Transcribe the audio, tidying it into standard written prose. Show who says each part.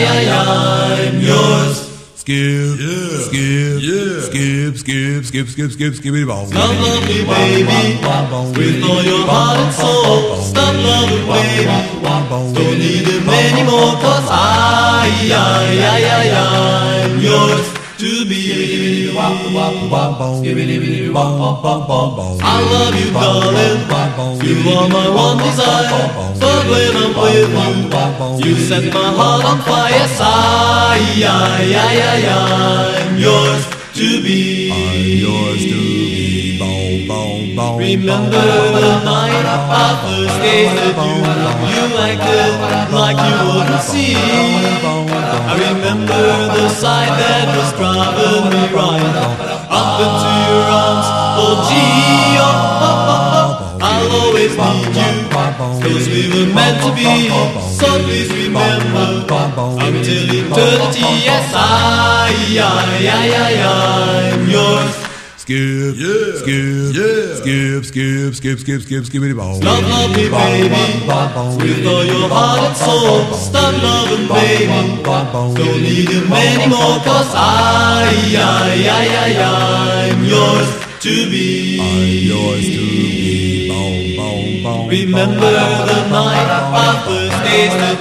Speaker 1: I'm yours.
Speaker 2: Skip, skip, skibbity ball.
Speaker 1: Stop loving, baby, with all your heart and soul. Stop loving, baby, don't need him anymore. 'Cause I'm yours to be. I love you, darling. You are my one desire. But when I'm with you, you set my heart on fire. Yes, I'm yours to be. Remember the night I first tasted you. You acted like you wouldn't see. I remember the sight that was driving me right up into your arms. Oh gee, I'll always need you, 'cause we were meant to be. So please remember until eternity. Yes, I'm yours.
Speaker 2: Skip, skibbity ball.
Speaker 1: Stop loving, baby, with all your heart and soul. Stop loving, baby, don't need him anymore. 'Cause I'm yours to be. Remember the night I first tasted